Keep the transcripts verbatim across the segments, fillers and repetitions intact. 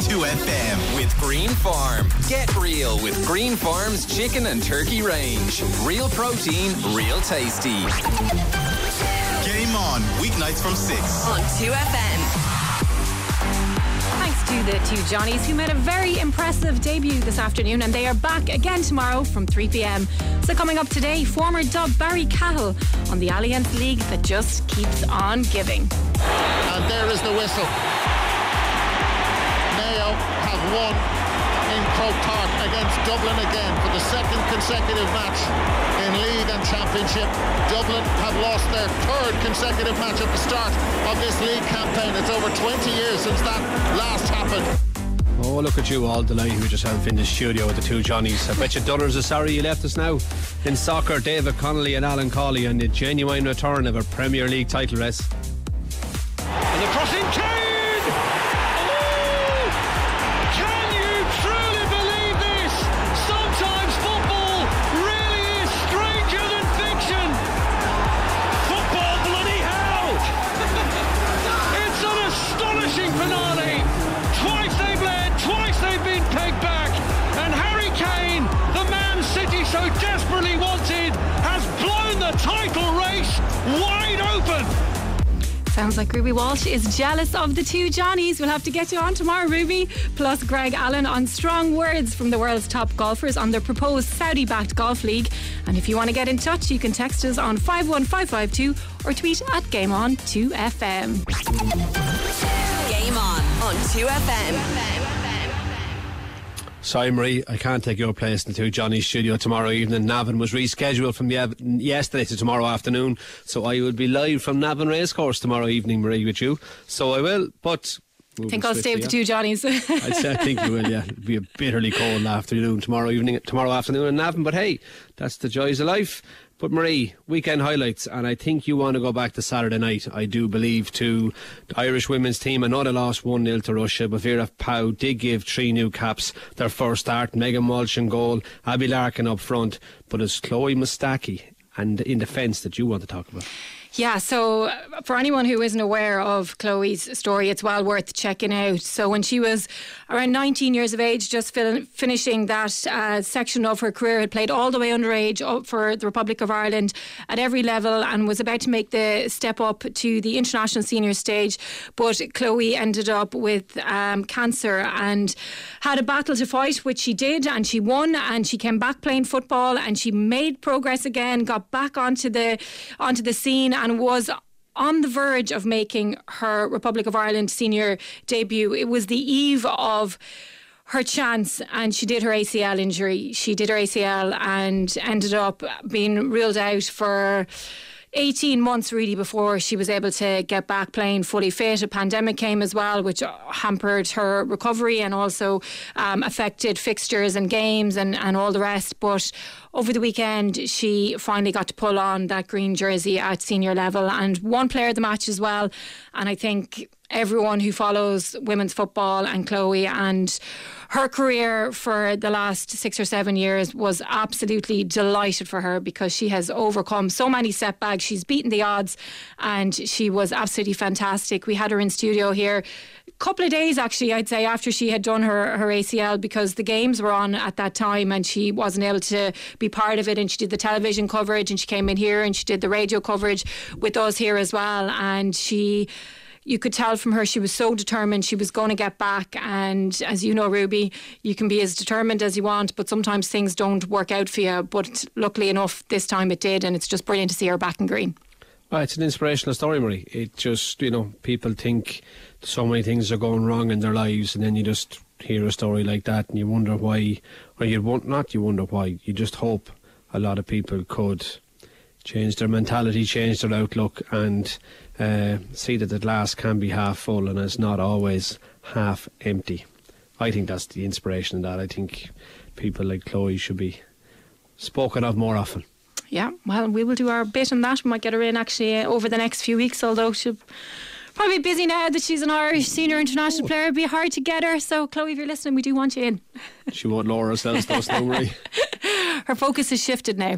two F M. With Green Farm. Get real with Green Farm's chicken and turkey range. Real protein, real tasty. Game on, weeknights from six. On two F M. Thanks to the two Johnnies who made a very impressive debut this afternoon, and they are back again tomorrow from three p.m. So coming up today, former Dub Barry Cahill on the Allianz League that just keeps on giving. And there is the whistle. Mayo have won in Croke Park against Dublin again for the second consecutive match in league and championship. Dublin have lost their third consecutive match at the start of this league campaign. It's over twenty years since that last happened. Oh, look at you all delighted with yourself in the studio with the two Johnnies. I bet you Dunners are sorry you left us now. In soccer, David Connolly and Alan Cawley on the genuine return of a Premier League title race. And the crossing Kane! Oh! Can you truly believe this? Sometimes football really is stranger than fiction. Football, bloody hell! It's an astonishing finale. Twice they've led, twice they've been pegged back, and Harry Kane, the Man City so desperately wanted, has blown the title race wide open. Sounds like Ruby Walsh is jealous of the two Johnnies. We'll have to get you on tomorrow, Ruby. Plus Greg Allen on strong words from the world's top golfers on their proposed Saudi-backed golf league. And if you want to get in touch, you can text us on five one five five two or tweet at Game On two F M. Game On on two F M. Sorry, Marie, I can't take your place in the two Johnny's studio tomorrow evening. Navan was rescheduled from the, yesterday to tomorrow afternoon, so I will be live from Navan Racecourse tomorrow evening, Marie, with you. So I will, but I think I'll stay with the two Johnnies. I'd say, I think you will, yeah. It'll be a bitterly cold afternoon tomorrow evening, tomorrow afternoon in Navan, but hey, that's the joys of life. But Marie, weekend highlights, and I think you want to go back to Saturday night, I do believe, to the Irish women's team. Another loss one nil to Russia, but Vera Pauw did give three new caps their first start. Megan Walsh in goal, Abby Larkin up front, but it's Chloe Mustaki and in defence that you want to talk about. Yeah, so for anyone who isn't aware of Chloe's story, it's well worth checking out. So when she was around nineteen years of age, just fin- finishing that uh, section of her career, had played all the way underage up for the Republic of Ireland at every level and was about to make the step up to the international senior stage. But Chloe ended up with um, cancer and had a battle to fight, which she did, and she won, and she came back playing football, and she made progress again, got back onto the onto the scene, and was on the verge of making her Republic of Ireland senior debut. It was the eve of her chance, and she did her A C L injury. She did her A C L and ended up being ruled out for eighteen months really before she was able to get back playing fully fit. A pandemic came as well, which hampered her recovery and also um, affected fixtures and games and, and all the rest. But over the weekend, she finally got to pull on that green jersey at senior level and won player of the match as well. And I think everyone who follows women's football and Chloe and her career for the last six or seven years was absolutely delighted for her, because she has overcome so many setbacks. She's beaten the odds and she was absolutely fantastic. We had her in studio here a couple of days actually, I'd say, after she had done her, her A C L, because the games were on at that time and she wasn't able to be part of it, and she did the television coverage and she came in here and she did the radio coverage with us here as well. And she... you could tell from her she was so determined she was going to get back. And as you know, Ruby, you can be as determined as you want, but sometimes things don't work out for you. But luckily enough, this time it did, and it's just brilliant to see her back in green. Well, it's an inspirational story, Marie. It just, you know, people think so many things are going wrong in their lives, and then you just hear a story like that and you wonder why, or you won't, not you wonder why, you just hope a lot of people could change their mentality, change their outlook, and uh, see that the glass can be half full and it's not always half empty. I think that's the inspiration in that. I think people like Chloe should be spoken of more often. Yeah, well, we will do our bit on that. We might get her in actually uh, over the next few weeks, although she'll probably be busy now that she's an Irish senior international oh. player. It'd be hard to get her. So Chloe, if you're listening, we do want you in. She won't lower herself, though, don't worry. Her focus has shifted now.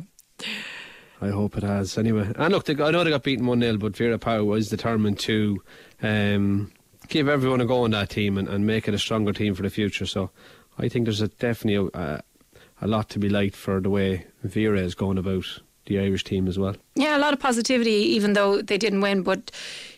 I hope it has. Anyway, and look, they, I know they got beaten one nil, but Vera Pauw was determined to um, give everyone a go in that team and, and make it a stronger team for the future. So I think there's a definitely a, a lot to be liked for the way Vera is going about the Irish team as well. Yeah, a lot of positivity, even though they didn't win. But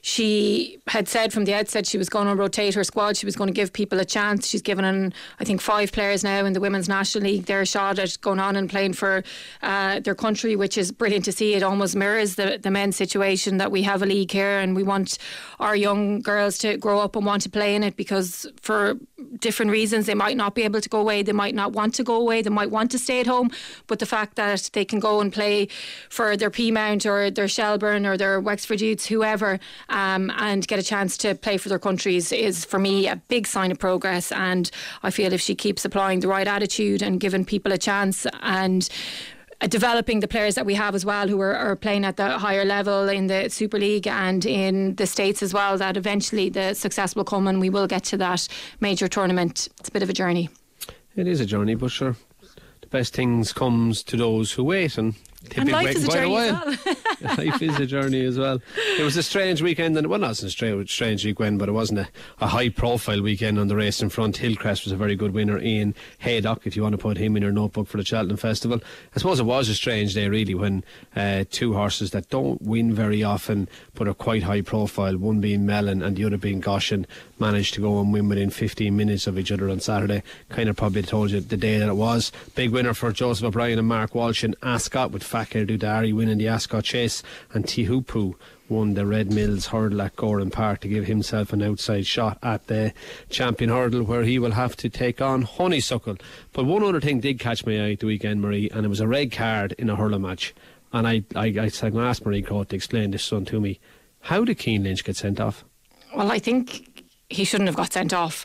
she had said from the outset she was going to rotate her squad. She was going to give people a chance. She's given, an, I think, five players now in the Women's National League their shot at going on and playing for uh, their country, which is brilliant to see. It almost mirrors the, the men's situation, that we have a league here and we want our young girls to grow up and want to play in it, because for different reasons they might not be able to go away, they might not want to go away, they might want to stay at home. But the fact that they can go and play for their Peamount or their Shelburne or their Wexford Youths, whoever, um, and get a chance to play for their countries is for me a big sign of progress. And I feel if she keeps applying the right attitude and giving people a chance and uh, developing the players that we have as well, who are, are playing at the higher level in the Super League and in the States as well, that eventually the success will come and we will get to that major tournament. It's a bit of a journey. It is a journey, but sure, the best things comes to those who wait, and they've and been life waiting is a quite journey a as while. well. Life is a journey as well. It was a strange weekend, and well, not a strange, strange weekend, but it wasn't a, a high-profile weekend on the race in front. Hillcrest was a very good winner. Ian Haydock, if you want to put him in your notebook for the Cheltenham Festival. I suppose it was a strange day, really, when uh, two horses that don't win very often but are quite high-profile, one being Mellon and the other being Goshen, managed to go and win within fifteen minutes of each other on Saturday. Kind of probably told you the day that it was. Big winner for Joseph O'Brien and Mark Walsh in Ascot, with Fakir Dudari winning the Ascot Chase, and Tihupu won the Red Mills hurdle at Goran Park to give himself an outside shot at the champion hurdle, where he will have to take on Honeysuckle. But one other thing did catch my eye at the weekend, Marie, and it was a red card in a hurling match. And I, I, I said, I'm going to ask Marie Crowe to explain this one to me. How did Cian Lynch get sent off? Well, I think he shouldn't have got sent off.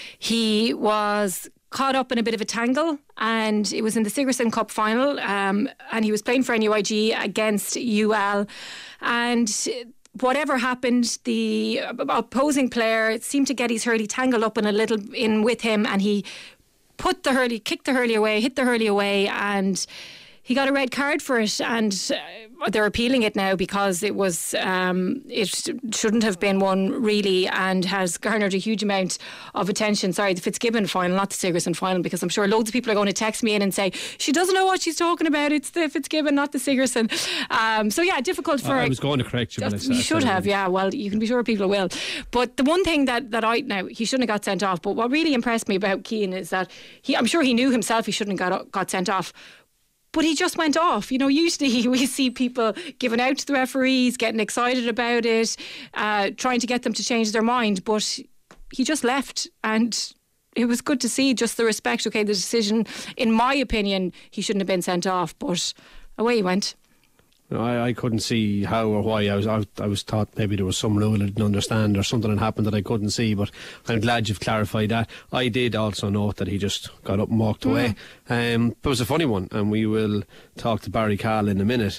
He was caught up in a bit of a tangle, and it was in the Sigerson Cup final, um, and he was playing for N U I G against U L, and whatever happened, the opposing player seemed to get his hurley tangled up in a little in with him, and he put the hurley, kicked the hurley away, hit the hurley away, and he got a red card for it. And uh, they're appealing it now because it was um, it shouldn't have been one, really, and has garnered a huge amount of attention. Sorry, the Fitzgibbon final, not the Sigerson final, because I'm sure loads of people are going to text me in and say she doesn't know what she's talking about. It's the Fitzgibbon, not the Sigerson. Um, so yeah, difficult for. I was going to correct you. When I you should have, yeah. Well, you can be sure people will. But the one thing that that I now he shouldn't have got sent off. But what really impressed me about Cian is that he, I'm sure he knew himself he shouldn't have got got sent off. But he just went off. You know, usually we see people giving out to the referees, getting excited about it, uh, trying to get them to change their mind. But he just left, and it was good to see just the respect. Okay, the decision, in my opinion, he shouldn't have been sent off, but away he went. I, I couldn't see how or why. I was I, I was thought maybe there was some rule I didn't understand or something had happened that I couldn't see, but I'm glad you've clarified that. I did also note that he just got up and walked away. Mm. Um, but it was a funny one, and we will talk to Barry Cahill in a minute.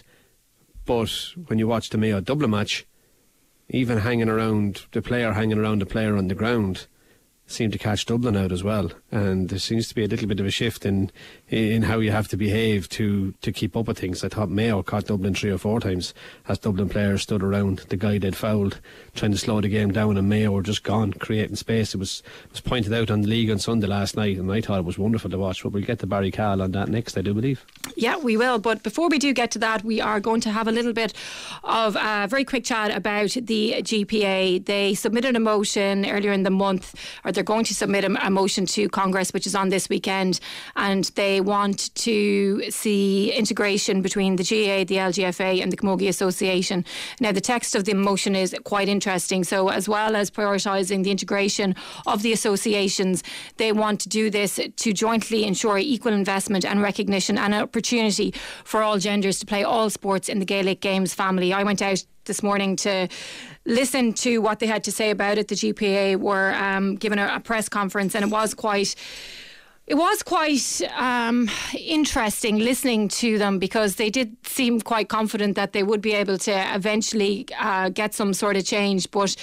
But when you watch the Mayo Dublin match, even hanging around the player hanging around the player on the ground seemed to catch Dublin out as well, and there seems to be a little bit of a shift in in how you have to behave to, to keep up with things. I thought Mayo caught Dublin three or four times as Dublin players stood around the guy they'd fouled, trying to slow the game down, and Mayo were just gone, creating space. It was it was pointed out on the league on Sunday last night, and I thought it was wonderful to watch. But we'll get to Barry Cahill on that next, I do believe. Yeah, we will. But before we do get to that, we are going to have a little bit of a very quick chat about the G P A. They submitted a motion earlier in the month, or they're going to submit a, a motion to Congress, which is on this weekend, and they want to see integration between the G A A, the L G F A and the Camogie Association. Now, the text of the motion is quite interesting. So as well as prioritising the integration of the associations, they want to do this to jointly ensure equal investment and recognition and opportunity for all genders to play all sports in the Gaelic Games family. I went out this morning to listen to what they had to say about it. The G P A were um, given a, a press conference, and it was quite It was quite um, interesting listening to them, because they did seem quite confident that they would be able to eventually uh, get some sort of change. But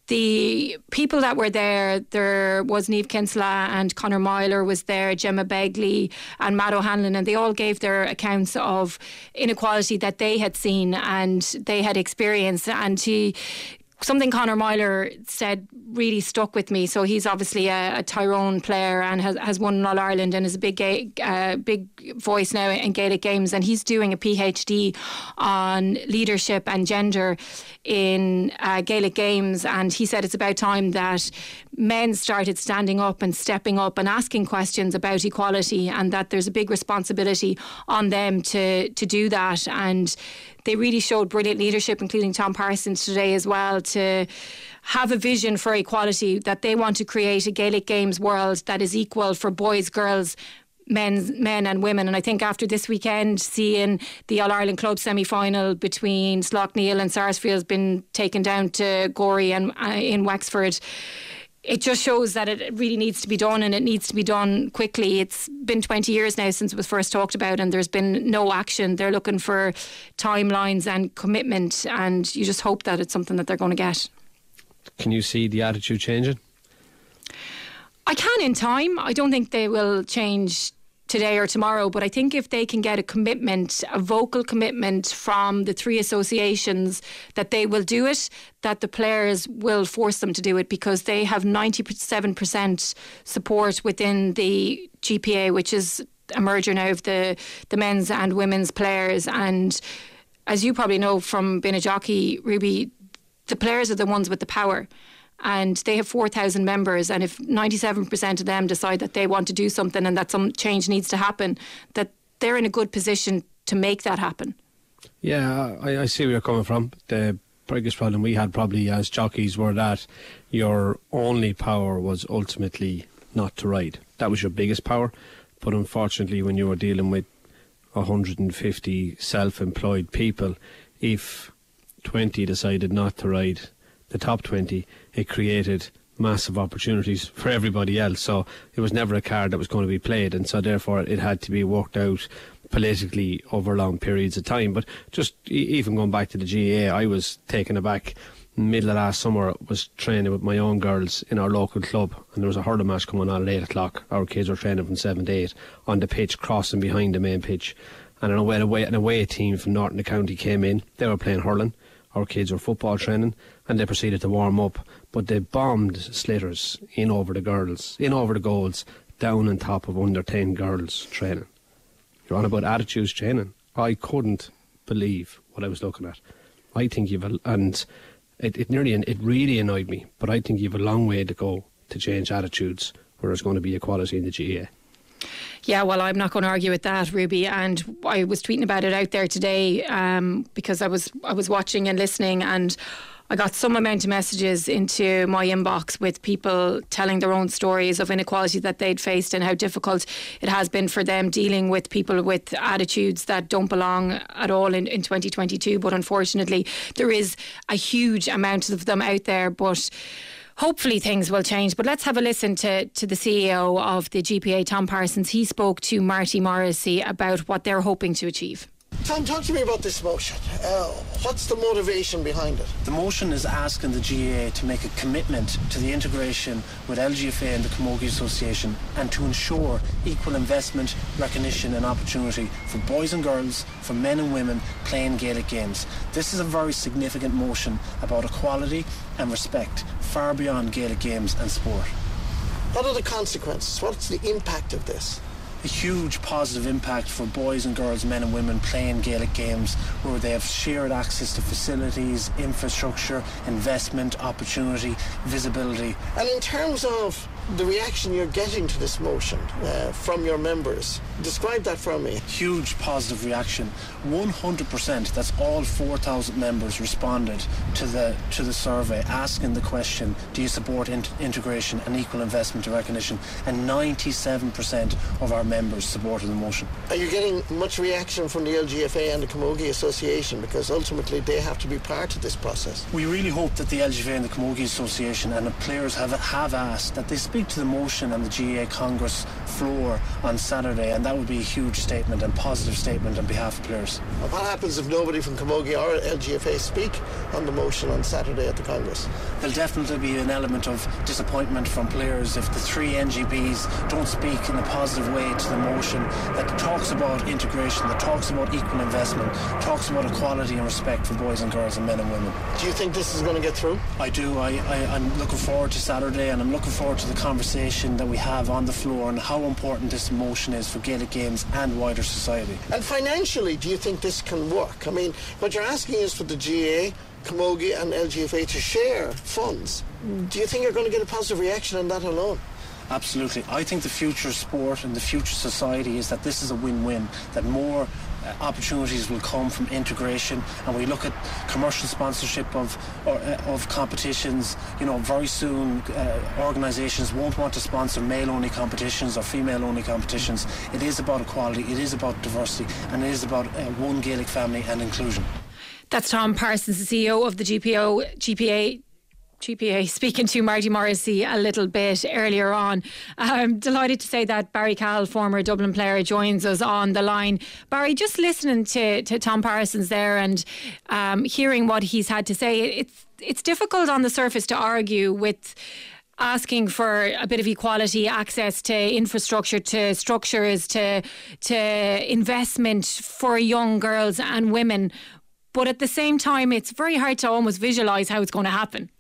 the people that were there, there was Niamh Kinsella and Conor Myler was there, Gemma Begley and Matt O'Hanlon, and they all gave their accounts of inequality that they had seen and they had experienced. And he something Conor Myler said really stuck with me. So he's obviously a, a Tyrone player and has, has won All Ireland and is a big ga- uh, big voice now in Gaelic games, and he's doing a PhD on leadership and gender in uh, Gaelic games, and he said it's about time that men started standing up and stepping up and asking questions about equality, and that there's a big responsibility on them to, to do that. And they really showed brilliant leadership, including Tom Parsons today as well, to have a vision for equality, that they want to create a Gaelic Games world that is equal for boys, girls, men's, men and women. And I think after this weekend, seeing the All-Ireland Club semi-final between Slaughtneil and Sarsfield's been taken down to Gorey and uh, in Wexford, it just shows that it really needs to be done, and it needs to be done quickly. It's been twenty years now since it was first talked about, and there's been no action. They're looking for timelines and commitment, and you just hope that it's something that they're going to get. Can you see the attitude changing? I can in time. I don't think they will change today or tomorrow, but I think if they can get a commitment, a vocal commitment from the three associations that they will do it, that the players will force them to do it, because they have ninety-seven percent support within the G P A, which is a merger now of the, the men's and women's players. And as you probably know from being a jockey, Ruby, the players are the ones with the power. And they have four thousand members, and if ninety-seven percent of them decide that they want to do something and that some change needs to happen, that they're in a good position to make that happen. Yeah, I, I see where you're coming from. The biggest problem we had probably as jockeys were that your only power was ultimately not to ride. That was your biggest power. But unfortunately, when you were dealing with one hundred fifty self-employed people, if twenty decided not to ride the top twenty, it created massive opportunities for everybody else. So it was never a card that was going to be played, and so therefore it had to be worked out politically over long periods of time. But just even going back to the G A A, I was taken aback. Middle of last summer, was training with my own girls in our local club, and there was a hurling match coming on at eight o'clock. Our kids were training from seven to eight on the pitch, crossing behind the main pitch, and an away, away, an away team from Norton County came in. They were playing hurling. Our kids were football training, and they proceeded to warm up, but they bombed slitters in over the girls, in over the goals, down on top of under ten girls training. You're on about attitudes training. I couldn't believe what I was looking at. I think you've a, and it, it nearly it really annoyed me, but I think you've a long way to go to change attitudes where there's going to be equality in the G A A. Yeah, well, I'm not going to argue with that, Ruby. And I was tweeting about it out there today um, because I was I was watching and listening, and I got some amount of messages into my inbox with people telling their own stories of inequality that they'd faced and how difficult it has been for them dealing with people with attitudes that don't belong at all in, in twenty twenty-two. But unfortunately, there is a huge amount of them out there. But hopefully things will change. But let's have a listen to, to the C E O of the G P A, Tom Parsons. He spoke to Marty Morrissey about what they're hoping to achieve. Tom, talk to me about this motion. Uh, what's the motivation behind it? The motion is asking the G A A to make a commitment to the integration with L G F A and the Camogie Association, and to ensure equal investment, recognition and opportunity for boys and girls, for men and women playing Gaelic games. This is a very significant motion about equality and respect, far beyond Gaelic games and sport. What are the consequences? What's the impact of this? A huge positive impact for boys and girls, men and women playing Gaelic games, where they have shared access to facilities, infrastructure, investment, opportunity, visibility. And in terms of the reaction you're getting to this motion uh, from your members, describe that for me. Huge positive reaction. one hundred percent, that's all four thousand members responded to the to the survey asking the question, do you support in- integration and equal investment and recognition? And ninety-seven percent of our members supported the motion. Are you getting much reaction from the L G F A and the Camogie Association, because ultimately they have to be part of this process? We really hope that the L G F A and the Camogie Association and the players have have asked that this be speak to the motion on the G A A Congress floor on Saturday, and that would be a huge statement and positive statement on behalf of players. Well, what happens if nobody from Camogie or L G F A speak on the motion on Saturday at the Congress? There'll definitely be an element of disappointment from players if the three N G Bs don't speak in a positive way to the motion that talks about integration, that talks about equal investment, talks about equality and respect for boys and girls and men and women. Do you think this is going to get through? I do. I, I, I'm looking forward to Saturday, and I'm looking forward to the conversation that we have on the floor and how important this motion is for Gaelic Games and wider society. And financially, do you think this can work? I mean, what you're asking is for the G A A, Camogie and L G F A to share funds. Do you think you're going to get a positive reaction on that alone? Absolutely. I think the future of sport and the future society is that this is a win-win, that more uh, opportunities will come from integration, and we look at commercial sponsorship of or, uh, of competitions. You know, very soon uh, organisations won't want to sponsor male-only competitions or female-only competitions. It is about equality, it is about diversity, and it is about uh, one Gaelic family and inclusion. That's Tom Parsons, the C E O of the G P O, G P A. G P A, speaking to Marty Morrissey a little bit earlier on. I'm delighted to say that Barry Cahill, former Dublin player, joins us on the line. Barry, just listening to, to Tom Parsons there and um, hearing what he's had to say, it's it's difficult on the surface to argue with asking for a bit of equality, access to infrastructure, to structures, to to investment for young girls and women. But at the same time, it's very hard to almost visualise how it's going to happen.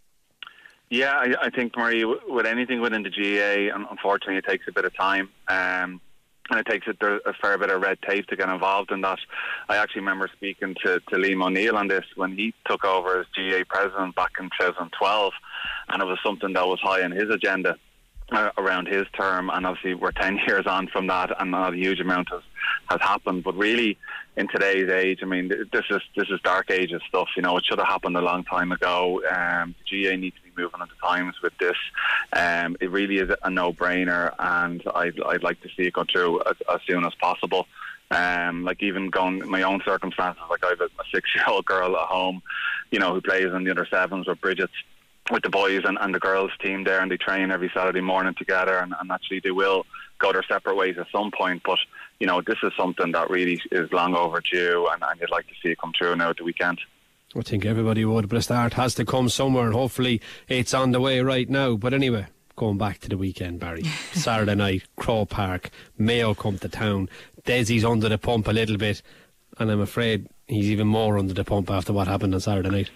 Yeah, I, I think, Marie, with anything within the G A A, unfortunately, it takes a bit of time. Um, and it takes a, a fair bit of red tape to get involved in that. I actually remember speaking to, to Liam O'Neill on this when he took over as G A A president back in twenty twelve, and it was something that was high on his agenda uh, around his term. And obviously, we're ten years on from that, and not a huge amount has, has happened. But really, in today's age, I mean, this is this is dark ages stuff. You know, it should have happened a long time ago. Um, the G A A needs to be moving into times with this. Um, it really is a no-brainer, and I'd, I'd like to see it go through as, as soon as possible. Um, like even going my own circumstances, like I have a, a six-year-old girl at home, you know, who plays in the under sevens with Bridget's, with the boys and, and the girls team there, and they train every Saturday morning together, and, and actually they will go their separate ways at some point. But you know, this is something that really is long overdue, and, and you'd like to see it come through now at the weekend. I think everybody would, but a start has to come somewhere, and hopefully it's on the way right now. But anyway, going back to the weekend, Barry. Saturday night, Crow Park, Mayo come to town. Desi's under the pump a little bit, and I'm afraid he's even more under the pump after what happened on Saturday night.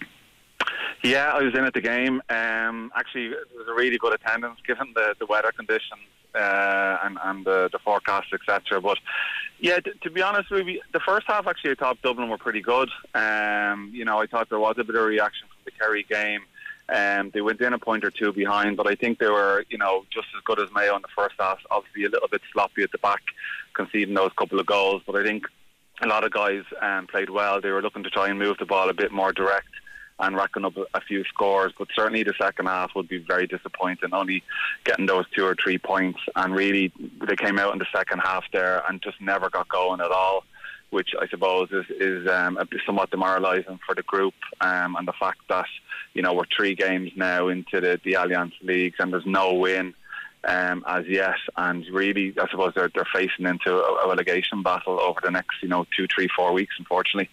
Yeah, I was in at the game. Um, actually, it was a really good attendance given the, the weather conditions uh, and, and the, the forecast, et cetera. But yeah, t- to be honest, Ruby, the first half actually I thought Dublin were pretty good. Um, you know, I thought there was a bit of reaction from the Kerry game. Um, they went in a point or two behind, but I think they were, you know, just as good as Mayo in the first half. Obviously, a little bit sloppy at the back, conceding those couple of goals. But I think a lot of guys um, played well. They were looking to try and move the ball a bit more direct and racking up a few scores, but certainly the second half would be very disappointing, only getting those two or three points. And really, they came out in the second half there and just never got going at all, which I suppose is, is um, somewhat demoralising for the group. Um, and the fact that, you know, we're three games now into the, the Alliance Leagues and there's no win um, as yet. And really, I suppose they're, they're facing into a, a relegation battle over the next, you know, two, three, four weeks, unfortunately.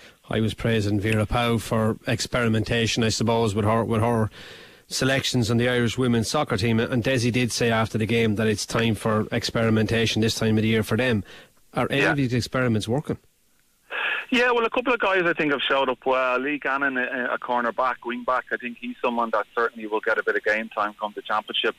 I was praising Vera Pauw for experimentation, I suppose, with her with her selections on the Irish women's soccer team. And Desi did say after the game that it's time for experimentation this time of the year for them. Are any yeah. of these experiments working? Yeah, well, a couple of guys I think have showed up well. Lee Gannon, a, a corner back, wing back. I think he's someone that certainly will get a bit of game time come the championship.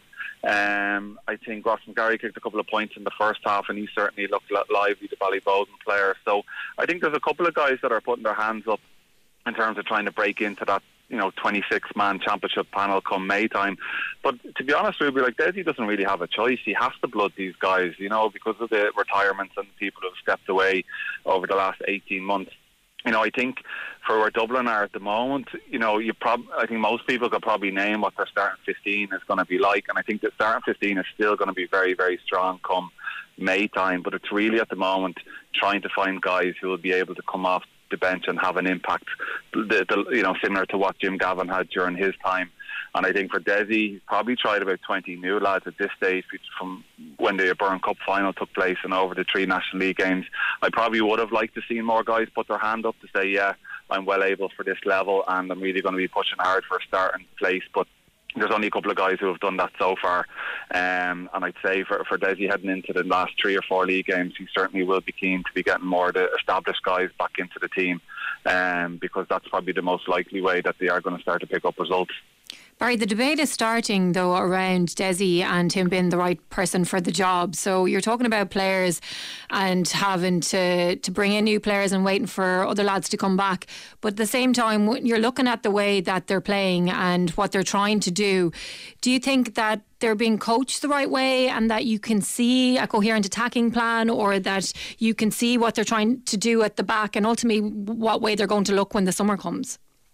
Um, I think Ross McGarry kicked a couple of points in the first half, and he certainly looked lively, the Ballyboden player. So I think there's a couple of guys that are putting their hands up in terms of trying to break into that, you know, twenty-six man championship panel come May time. But to be honest, Ruby, like Desi doesn't really have a choice. He has to blood these guys, you know, because of the retirements and people who have stepped away over the last eighteen months. You know, I think for where Dublin are at the moment, you know, you prob- I think most people could probably name what their starting fifteen is going to be like, and I think the starting fifteen is still going to be very, very strong come May time. But it's really at the moment trying to find guys who will be able to come off the bench and have an impact, the, the, you know, similar to what Jim Gavin had during his time. And I think for Desi, he's probably tried about twenty new lads at this stage from when the Byrne Cup final took place and over the three National League games. I probably would have liked to see more guys put their hand up to say, yeah, I'm well able for this level and I'm really going to be pushing hard for a starting place. But there's only a couple of guys who have done that so far. Um, and I'd say for, for Desi heading into the last three or four league games, he certainly will be keen to be getting more of the established guys back into the team, um, because that's probably the most likely way that they are going to start to pick up results. Barry, the debate is starting, though, around Desi and him being the right person for the job. So you're talking about players and having to, to bring in new players and waiting for other lads to come back. But at the same time, when you're looking at the way that they're playing and what they're trying to do, do you think that they're being coached the right way and that you can see a coherent attacking plan, or that you can see what they're trying to do at the back and ultimately what way they're going to look when the summer comes?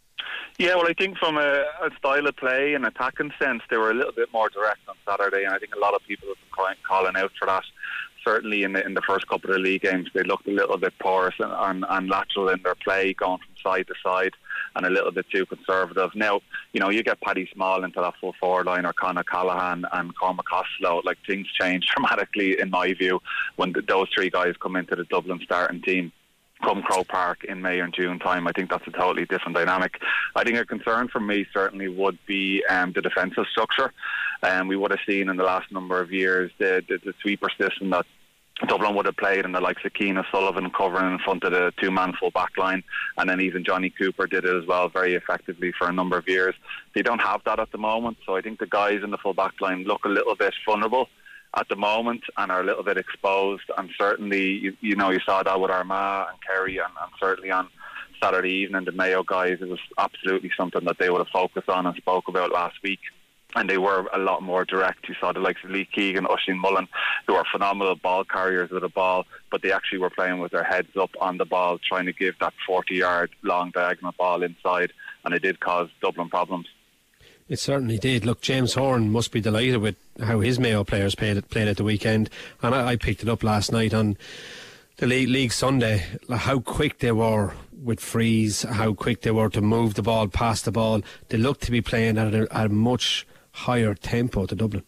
Yeah, well, I think from a, a style of play and attacking sense, they were a little bit more direct on Saturday, and I think a lot of people have been crying, calling out for that. Certainly in the, in the first couple of league games, they looked a little bit porous and, and, and lateral in their play, going from side to side, and a little bit too conservative. Now, you know, you get Paddy Small into that full forward line, or Conor Callaghan and Cormac Costello, like things change dramatically, in my view, when the, those three guys come into the Dublin starting team come Croke Park in May and June time. I think that's a totally different dynamic. I think a concern for me certainly would be um, the defensive structure. Um, we would have seen in the last number of years the, the, the sweeper system that Dublin would have played, and the likes of Keane O'Sullivan covering in front of the two-man full back line, and then even Johnny Cooper did it as well very effectively for a number of years. They don't have that at the moment, so I think the guys in the full back line look a little bit vulnerable at the moment and are a little bit exposed. And certainly, you, you know, you saw that with Armagh and Kerry, and, and certainly on Saturday evening, the Mayo guys, it was absolutely something that they would have focused on and spoke about last week. And they were a lot more direct. You saw the likes of Lee Keegan, Oisin Mullen, who are phenomenal ball carriers with the ball, but they actually were playing with their heads up on the ball, trying to give that forty-yard long diagonal ball inside, and it did cause Dublin problems. It certainly did. Look, James Horan must be delighted with how his Mayo players played, played at the weekend, and I, I picked it up last night on the League, League Sunday, how quick they were with frees, how quick they were to move the ball, pass the ball. They looked to be playing at a, at a much higher tempo to Dublin.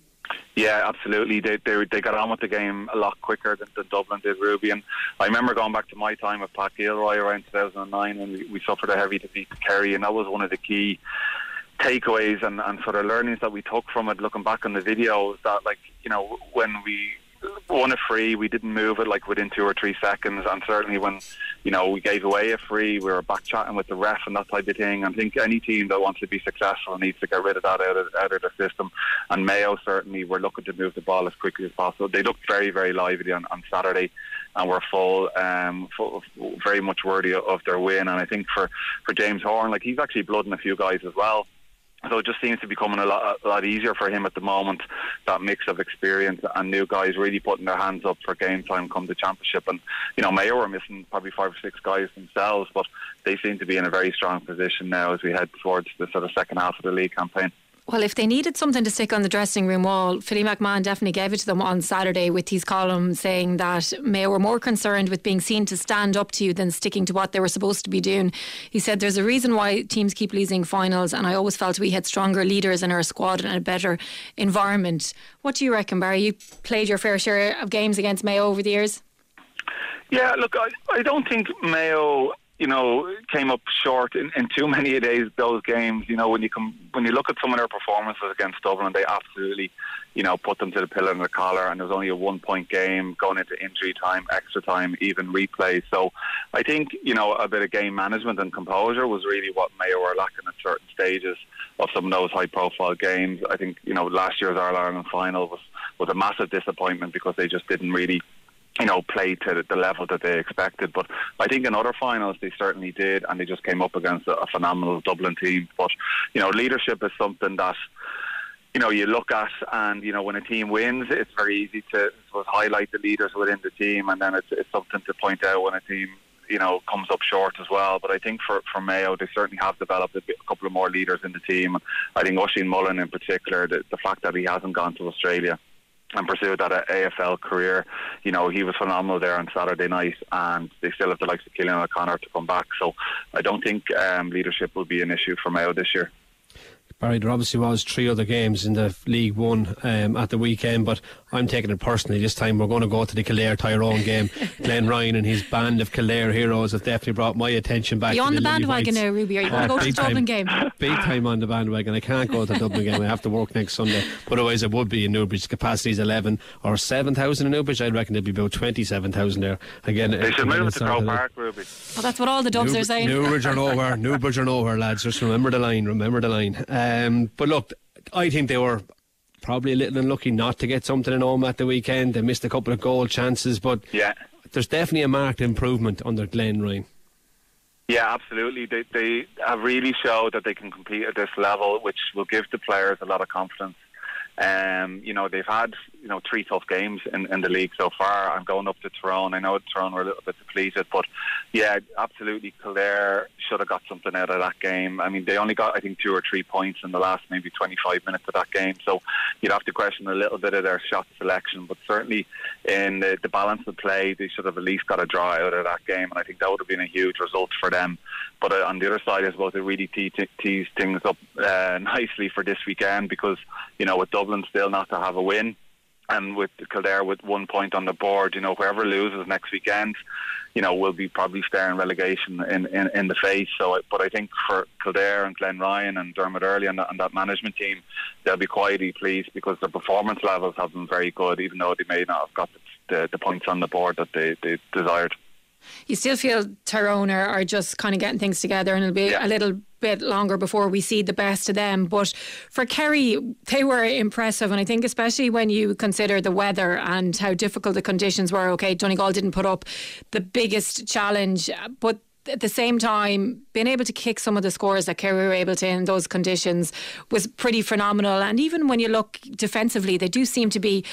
Yeah, absolutely. They, they they got on with the game a lot quicker than, than Dublin did, Ruby. And I remember going back to my time with Pat Gilroy around two thousand nine, and we, we suffered a heavy defeat to Kerry, and that was one of the key takeaways and, and sort of learnings that we took from it, looking back on the videos, that, like, you know, when we won a free, we didn't move it like within two or three seconds, and certainly when, you know, we gave away a free, we were back chatting with the ref and that type of thing. I think any team that wants to be successful needs to get rid of that out of, out of their system, and Mayo certainly were looking to move the ball as quickly as possible. They looked very, very lively on, on Saturday, and were full, um, full, very much worthy of their win. And I think for, for James Horan, like, he's actually blooding a few guys as well. So it just seems to be becoming a lot, a lot easier for him at the moment, that mix of experience and new guys really putting their hands up for game time come the championship. And, you know, Mayo are missing probably five or six guys themselves, but they seem to be in a very strong position now as we head towards the sort of second half of the league campaign. Well, if they needed something to stick on the dressing room wall, Philly McMahon definitely gave it to them on Saturday with his column saying that Mayo were more concerned with being seen to stand up to you than sticking to what they were supposed to be doing. He said there's a reason why teams keep losing finals, and I always felt we had stronger leaders in our squad and a better environment. What do you reckon, Barry? You played your fair share of games against Mayo over the years. Yeah, look, I, I don't think Mayo, you know, came up short in, in too many of those, those games. You know, when you come, when you look at some of their performances against Dublin, they absolutely, you know, put them to the pillar and the collar, and there was only a one-point game going into injury time, extra time, even replay. So I think, you know, a bit of game management and composure was really what Mayo were lacking at certain stages of some of those high-profile games. I think, you know, last year's All-Ireland final was, was a massive disappointment because they just didn't really, you know, play to the level that they expected. But I think in other finals they certainly did, and they just came up against a, a phenomenal Dublin team. But, you know, leadership is something that, you know, you look at, and, you know, when a team wins, it's very easy to sort of highlight the leaders within the team, and then it's, it's something to point out when a team, you know, comes up short as well. But I think for, for Mayo, they certainly have developed a, bit, a couple of more leaders in the team. I think Oisin Mullen in particular, the, the fact that he hasn't gone to Australia and pursue that A F L career. You know, he was phenomenal there on Saturday night, and they still have the likes of Cillian O'Connor to come back. So I don't think um, leadership will be an issue for Mayo this year. Barry, there obviously was three other games in the League One um, at the weekend, but I'm taking it personally this time. We're going to go to the Kildare Tyrone game. Glenn Ryan and his band of Kildare heroes have definitely brought my attention back. Are you to on the, the Lily bandwagon Whites. now, Ruby? Are you going to go to the Big Dublin time. game? Big time on the bandwagon. I can't go to the Dublin game. I have to work next Sunday. Otherwise, I would be in Newbridge. Capacity is eleven or seven thousand in Newbridge. I'd reckon there'd be about twenty-seven thousand there. Again, They should move to Crow Park, Ruby. Well, that's what all the Dubs Newbridge, are saying. Newbridge are nowhere. Newbridge are nowhere, lads. Just remember the line. Remember the line. Um, but look, I think they were probably a little unlucky not to get something in home at the weekend. They missed a couple of goal chances, but yeah, there's definitely a marked improvement under Glenn Ryan. Yeah, absolutely. They they have really showed that they can compete at this level, which will give the players a lot of confidence. Um, you know, they've had, you know, three tough games in, in the league so far. I'm going up to Tyrone. I know Tyrone were a little bit depleted, but yeah, absolutely, Kildare should have got something out of that game. I mean, they only got, I think, two or three points in the last maybe twenty-five minutes of that game, so you'd have to question a little bit of their shot selection, but certainly in the, the balance of play, they should have at least got a draw out of that game, and I think that would have been a huge result for them. But uh, on the other side, I suppose it really te- te- teased things up uh, nicely for this weekend, because, you know, with Dublin still not to have a win, and with Kildare with one point on the board, you know, whoever loses next weekend, you know, will be probably staring relegation in, in, in the face. So, but I think for Kildare and Glenn Ryan and Dermot Earley and, and that management team, they'll be quietly pleased, because their performance levels have been very good, even though they may not have got the, the, the points on the board that they, they desired. You still feel Tyrone are, are just kind of getting things together, and it'll be yeah. a little bit longer before we see the best of them. But for Kerry, they were impressive, and I think especially when you consider the weather and how difficult the conditions were. Okay, Donegal didn't put up the biggest challenge, but at the same time, being able to kick some of the scores that Kerry were able to in those conditions was pretty phenomenal. And even when you look defensively, they do seem to be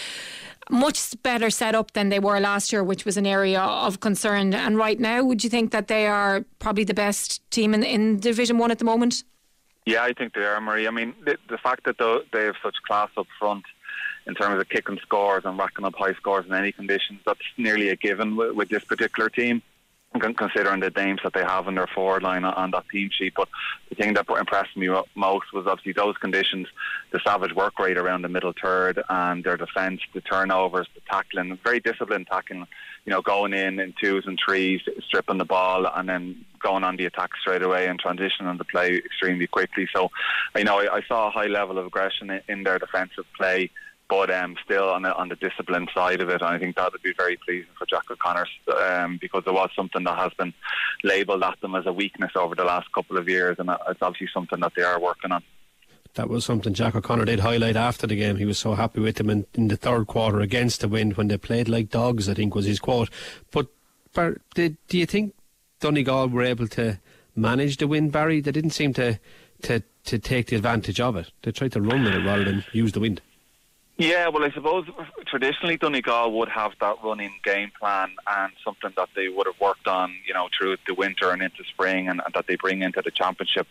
much better set up than they were last year, which was an area of concern. And right now, would you think that they are probably the best team in, in Division one at the moment? Yeah, I think they are, Marie. I mean, the, the fact that they have such class up front in terms of kicking scores and racking up high scores in any conditions, that's nearly a given with, with this particular team, considering the names that they have in their forward line on that team sheet. But the thing that impressed me most was obviously those conditions, the savage work rate around the middle third, and their defence, the turnovers, the tackling, very disciplined tackling, you know, going in in twos and threes, stripping the ball, and then going on the attack straight away and transitioning the play extremely quickly. So, you know, I, I saw a high level of aggression in, in their defensive play, but um, still on the, on the discipline side of it. And I think that would be very pleasing for Jack O'Connor, um, because there was something that has been labelled at them as a weakness over the last couple of years, and it's obviously something that they are working on. That was something Jack O'Connor did highlight after the game. He was so happy with them in, in the third quarter against the Wind when they played like dogs, I think was his quote. But Bar- did, do you think Donegal were able to manage the Wind, Barry? They didn't seem to, to, to take the advantage of it. They tried to run with it rather than use the Wind. Yeah, well, I suppose traditionally Donegal would have that running game plan and something that they would have worked on, you know, through the winter and into spring, and, and that they bring into the championship.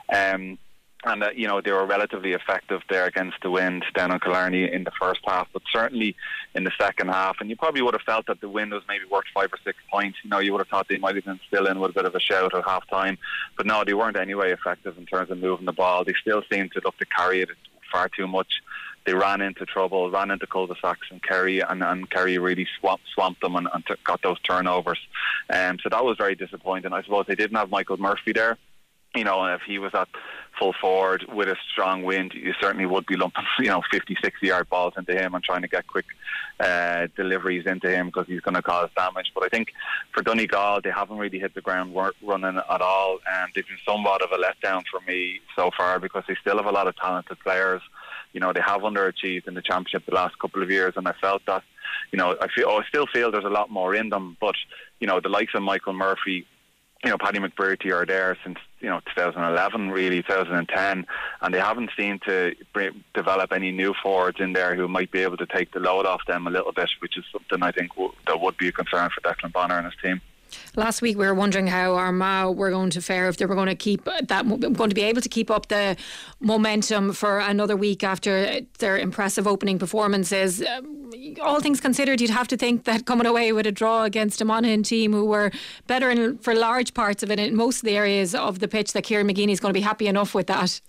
Um, and, uh, you know, they were relatively effective there against the Wind down on Killarney in the first half, but certainly in the second half. And you probably would have felt that the Wind was maybe worth five or six points. You know, you would have thought they might have been still in with a bit of a shout at half time. But no, they weren't anyway effective in terms of moving the ball. They still seemed to look to carry it far too much. They ran into trouble, ran into cul-de-sacs and Kerry, and, and Kerry really swamped, swamped them and, and t- got those turnovers. Um, so that was very disappointing. I suppose they didn't have Michael Murphy there. You know, and if he was at full forward with a strong wind, you certainly would be lumping, you know, fifty, sixty yard balls into him and trying to get quick uh, deliveries into him, because he's going to cause damage. But I think for Donegal, they haven't really hit the ground work, running at all, and they've been somewhat of a letdown for me so far, because they still have a lot of talented players. You know, they have underachieved in the championship the last couple of years, and I felt that, you know, I feel, oh, I still feel there's a lot more in them, but, you know, the likes of Michael Murphy, you know, Paddy McBrearty are there since, you know, twenty eleven, really, twenty ten, and they haven't seemed to bring, develop any new forwards in there who might be able to take the load off them a little bit, which is something I think w- that would be a concern for Declan Bonner and his team. Last week we were wondering how Armagh were going to fare, if they were going to keep that, going to be able to keep up the momentum for another week after their impressive opening performances. Um, all things considered, you'd have to think that coming away with a draw against a Monaghan team who were better in, for large parts of it in most of the areas of the pitch, that Kieran McGeeney is going to be happy enough with that.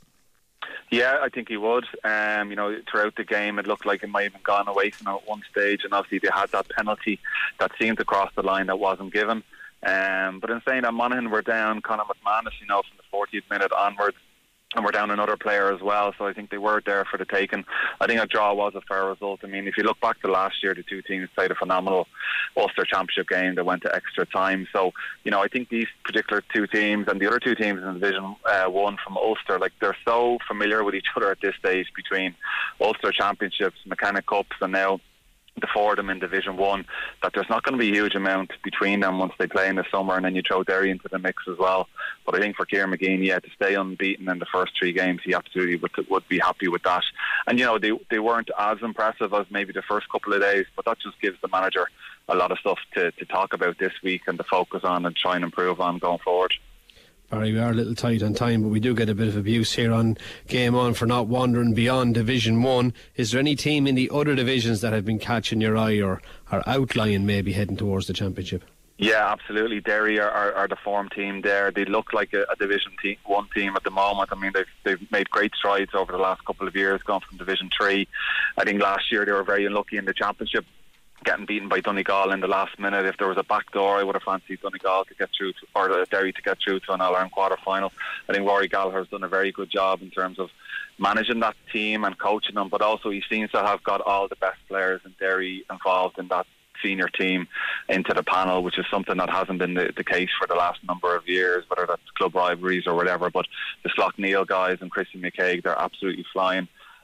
Yeah, I think he would. Um, you know, throughout the game, it looked like it might have been gone away from them at one stage, and obviously they had that penalty that seemed to cross the line that wasn't given. Um, but in saying that, Monaghan were down Conor McManus, you know, from the fortieth minute onwards, and we're down another player as well, so I think they were there for the taking. I think a draw was a fair result. I mean, if you look back to last year, the two teams played a phenomenal Ulster Championship game that went to extra time. So, you know, I think these particular two teams and the other two teams in Division uh, one from Ulster, like, they're so familiar with each other at this stage, between Ulster Championships, Mechanic Cups, and now the four of them in Division one, that there's not going to be a huge amount between them once they play in the summer, and then you throw Derry into the mix as well. But I think for Kieran McGeeney, yeah, to stay unbeaten in the first three games, he absolutely would, would be happy with that. And, you know, they they weren't as impressive as maybe the first couple of days, but that just gives the manager a lot of stuff to, to talk about this week and to focus on and try and improve on going forward. Barry, we are a little tight on time, but we do get a bit of abuse here on Game On for not wandering beyond Division one. Is there any team in the other divisions that have been catching your eye or are outlying maybe heading towards the Championship? Yeah, absolutely. Derry are, are, are the form team there. They look like a, a Division te- one team at the moment. I mean, they've, they've made great strides over the last couple of years, gone from Division three. I think last year they were very unlucky in the Championship, getting beaten by Donegal in the last minute. If there was a back door, I would have fancied Donegal to get through to, or Derry to get through to an All-Ireland quarter final. I think Rory Gallagher has done a very good job in terms of managing that team and coaching them, but also he seems to have got all the best players in Derry involved in that senior team into the panel, which is something that hasn't been the, the case for the last number of years, whether that's club rivalries or whatever. But the Slough-Neil guys and Christy McCaig, they're absolutely flying.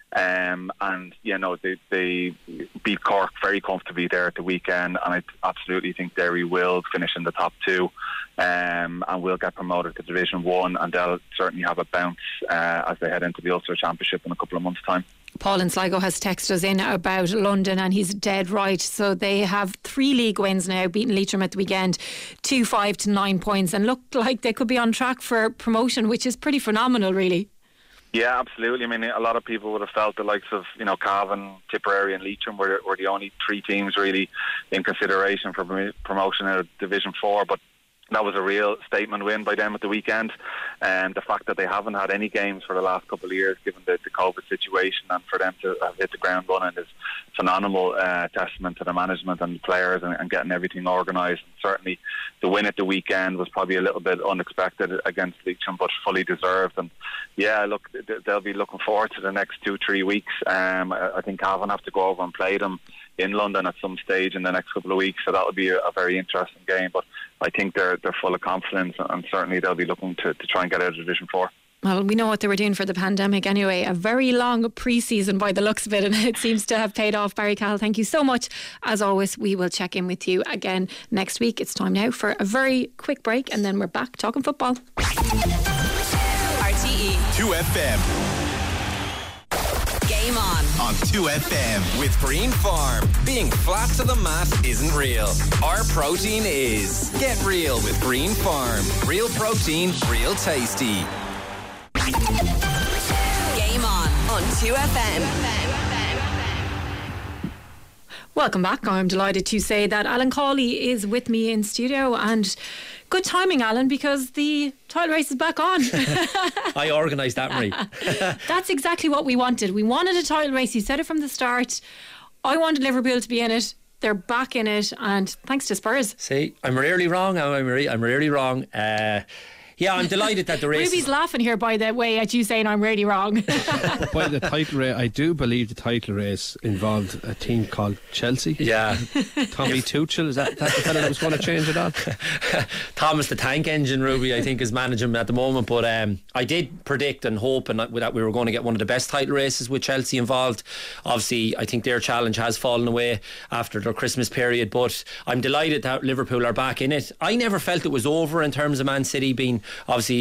Um, and you know they, they beat Cork very comfortably there at the weekend, and I absolutely think Derry will finish in the top two, um, and will get promoted to Division One, and they'll certainly have a bounce uh, as they head into the Ulster Championship in a couple of months' time. Paul in Sligo has texted us in about London, and he's dead right. So they have three league wins now, beaten Leitrim at the weekend, two five to nine points, and look like they could be on track for promotion, which is pretty phenomenal, really. Yeah, absolutely. I mean, a lot of people would have felt the likes of, you know, Cavan, Tipperary and Leitrim were, were the only three teams really in consideration for promotion out of Division four, but that was a real statement win by them at the weekend. And the fact that they haven't had any games for the last couple of years, given the, the COVID situation, and for them to have hit the ground running is phenomenal uh, testament to the management and the players and, and getting everything organised. And certainly the win at the weekend was probably a little bit unexpected against Leitrim, but fully deserved. And yeah, look, they'll be looking forward to the next two, three weeks. Um, I think Cavan have to go over and play them in London at some stage in the next couple of weeks, so that would be a, a very interesting game. But I think they're they're full of confidence, and certainly they'll be looking to, to try and get out of Division four. Well, we know what they were doing for the pandemic anyway. A very long pre-season by the looks of it, and it seems to have paid off. Barry Cahill, thank you so much. As always, we will check in with you again next week. It's time now for a very quick break, and then we're back talking football. R T E two F M. Game On On two F M. With Green Farm. Being flat to the mat isn't real. Our protein is. Get real with Green Farm. Real protein, real tasty. Game On on two F M. Welcome back. I'm delighted to say that Alan Cawley is with me in studio, and good timing, Alan, because the title race is back on. I organised that, Marie. That's exactly what we wanted. We wanted a title race. You said it from the start. I wanted Liverpool to be in it. They're back in it, and thanks to Spurs. See, I'm rarely wrong, am I, Marie? I'm rarely wrong. Uh, yeah, I'm delighted that the race... Ruby's laughing here, by the way, at you saying I'm really wrong. By the title race, I do believe the title race involved a team called Chelsea. Yeah. Tommy Tuchel, is that, that the fellow that was going to change it all? Thomas the Tank Engine, Ruby, I think, is managing at the moment. But um, I did predict and hope and that we were going to get one of the best title races with Chelsea involved. Obviously, I think their challenge has fallen away after their Christmas period. But I'm delighted that Liverpool are back in it. I never felt it was over in terms of Man City being obviously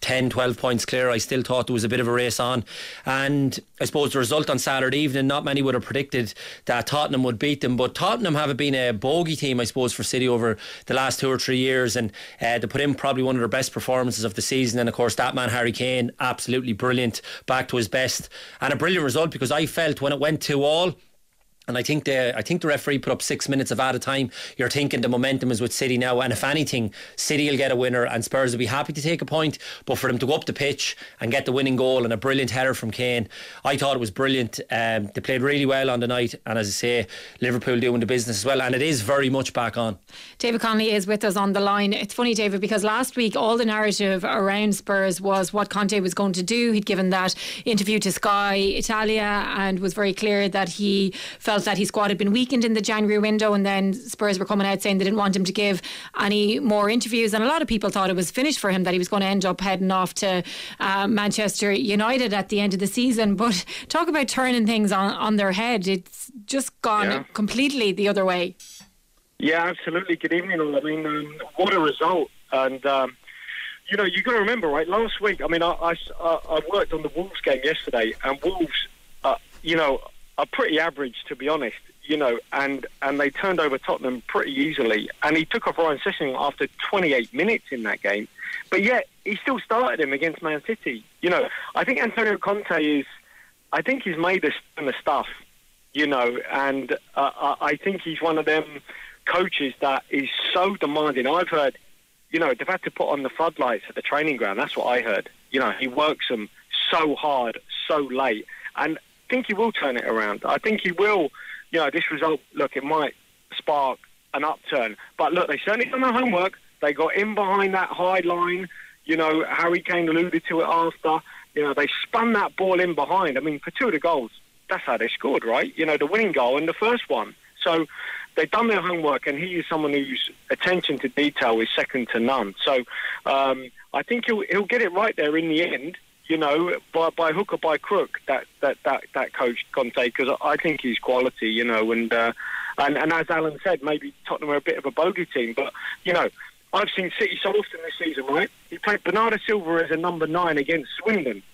ten, twelve points clear. I still thought there was a bit of a race on, and I suppose the result on Saturday evening, not many would have predicted that Tottenham would beat them, but Tottenham have been a bogey team, I suppose, for City over the last two or three years, and uh, they put in probably one of their best performances of the season. And of course that man Harry Kane, absolutely brilliant, back to his best, and a brilliant result, because I felt when it went two all, and I think the I think the referee put up six minutes of added time, you're thinking the momentum is with City now, and if anything, City will get a winner and Spurs will be happy to take a point. But for them to go up the pitch and get the winning goal and a brilliant header from Kane, I thought it was brilliant. Um, they played really well on the night, and as I say, Liverpool doing the business as well, and it is very much back on. David Connolly is with us on the line. It's funny, David, because last week all the narrative around Spurs was what Conte was going to do. He'd given that interview to Sky Italia and was very clear that he felt that his squad had been weakened in the January window, and then Spurs were coming out saying they didn't want him to give any more interviews, and a lot of people thought it was finished for him, that he was going to end up heading off to uh, Manchester United at the end of the season. But talk about turning things on, on their head. It's just gone yeah. completely the other way. Yeah, absolutely. Good evening all. I mean, um, what a result. And um, you know, you've got to remember, right, last week, I mean, I, I, I worked on the Wolves game yesterday, and Wolves, uh, you know, are pretty average, to be honest, you know, and, and they turned over Tottenham pretty easily. And he took off Ryan Sessegnon after twenty-eight minutes in that game. But yet, he still started him against Man City. You know, I think Antonio Conte is, I think he's made us the stuff, you know, and uh, I think he's one of them coaches that is so demanding. I've heard, you know, they've had to put on the floodlights at the training ground. That's what I heard. You know, he works them so hard, so late. And I think he will turn it around. I think he will, you know, this result, look, it might spark an upturn. But look, they certainly done their homework. They got in behind that high line. You know, Harry Kane alluded to it after. You know, they spun that ball in behind. I mean, for two of the goals, that's how they scored, right? You know, the winning goal and the first one. So they've done their homework, and he is someone whose attention to detail is second to none. So um, I think he'll, he'll get it right there in the end. You know, by by hook or by crook, that that that, that coach Conte, because I think he's quality. You know, and uh, and and as Alan said, maybe Tottenham are a bit of a bogey team, but you know, I've seen City so often this season, right? He played Bernardo Silva as a number nine against Swindon.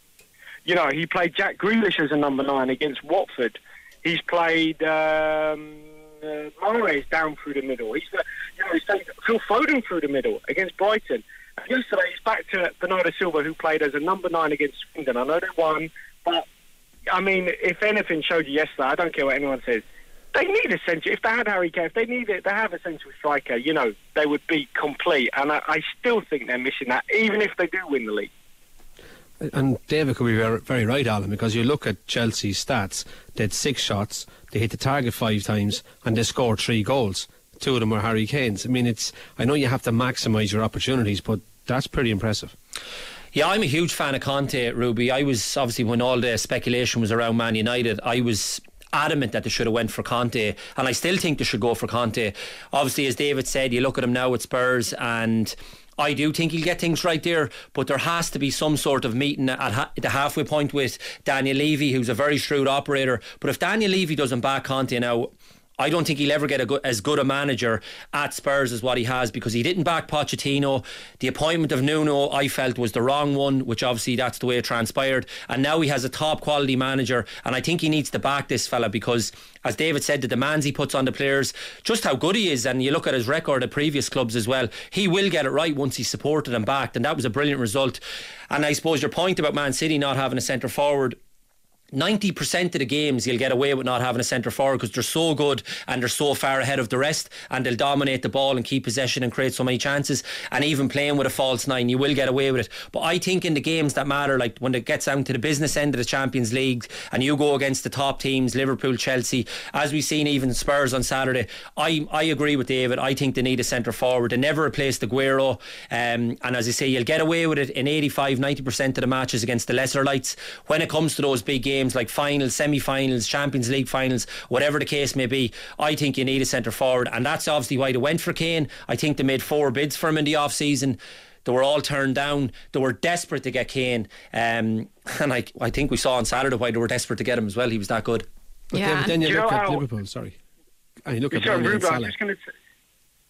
You know, he played Jack Grealish as a number nine against Watford. He's played um, uh, Mahrez down through the middle. He's uh, you know, he's played Phil Foden through the middle against Brighton. Yesterday, he's back to Bernardo Silva, who played as a number nine against Swindon. I know they won, but, I mean, if anything showed you yesterday, I don't care what anyone says, they need a central. If they had Harry Kane, if they need it, they have a central striker, you know, they would be complete. And I, I still think they're missing that, even if they do win the league. And David could be very, very right, Alan, because you look at Chelsea's stats, they had six shots, they hit the target five times, and they scored three goals. Two of them were Harry Kane's. I mean, it's. I know you have to maximise your opportunities, but that's pretty impressive. Yeah, I'm a huge fan of Conte, Ruby. I was, obviously, when all the speculation was around Man United, I was adamant that they should have went for Conte, and I still think they should go for Conte. Obviously, as David said, you look at him now at Spurs, and I do think he'll get things right there, but there has to be some sort of meeting at ha- the halfway point with Daniel Levy, who's a very shrewd operator. But if Daniel Levy doesn't back Conte now, I don't think he'll ever get a go- as good a manager at Spurs as what he has, because he didn't back Pochettino. The appointment of Nuno, I felt, was the wrong one, which obviously that's the way it transpired. And now he has a top quality manager, and I think he needs to back this fella, because, as David said, the demands he puts on the players, just how good he is, and you look at his record at previous clubs as well, he will get it right once he's supported and backed, and that was a brilliant result. And I suppose your point about Man City not having a centre forward, ninety percent of the games you'll get away with not having a centre forward, because they're so good and they're so far ahead of the rest, and they'll dominate the ball and keep possession and create so many chances. And even playing with a false nine, you will get away with it. But I think in the games that matter, like when it gets down to the business end of the Champions League and you go against the top teams, Liverpool, Chelsea, as we've seen even Spurs on Saturday, I, I agree with David. I think they need a centre forward. They never replaced Aguero, um, and as I say, you'll get away with it in eighty-five, ninety percent of the matches against the lesser lights. When it comes to those big games like finals, semi-finals, Champions League finals, whatever the case may be, I think you need a centre forward, and that's obviously why they went for Kane. I think they made four bids for him in the off-season. They were all turned down. They were desperate to get Kane, um, and I, I think we saw on Saturday why they were desperate to get him as well. He was that good. But yeah. then, then you, you look at how, Liverpool, sorry. And you look at sorry, Burnley and Ruben, Salah. I'm just going to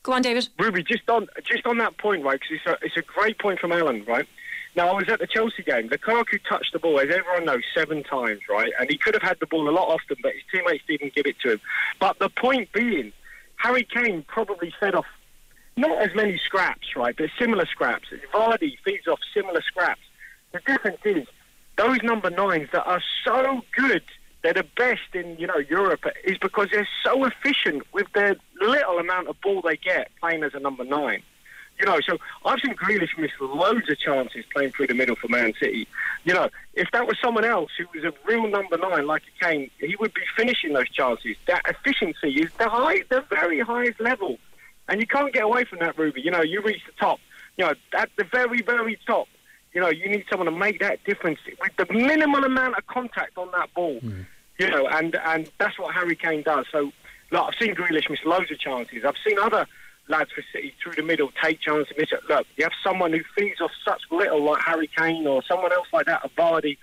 Go on, David. Ruby, just on just on that point, right? Because it's a it's a great point from Alan, right? Now, I was at the Chelsea game. Lukaku touched the ball, as everyone knows, seven times, right? And he could have had the ball a lot often, but his teammates didn't give it to him. But the point being, Harry Kane probably fed off not as many scraps, right, but similar scraps. Vardy feeds off similar scraps. The difference is those number nines that are so good, they're the best in, you know, Europe, is because they're so efficient with the little amount of ball they get playing as a number nine. You know, so I've seen Grealish miss loads of chances playing through the middle for Man City. You know, if that was someone else who was a real number nine like Kane, he would be finishing those chances. That efficiency is the high, the very highest level. And you can't get away from that, Ruby. You know, you reach the top. You know, at the very, very top, you know, you need someone to make that difference with the minimal amount of contact on that ball. Mm. You know, and, and that's what Harry Kane does. So, look, I've seen Grealish miss loads of chances. I've seen other lads for City through the middle take chances and miss it. Look, you have someone who feeds off such little like Harry Kane or someone else like that, a Vardy.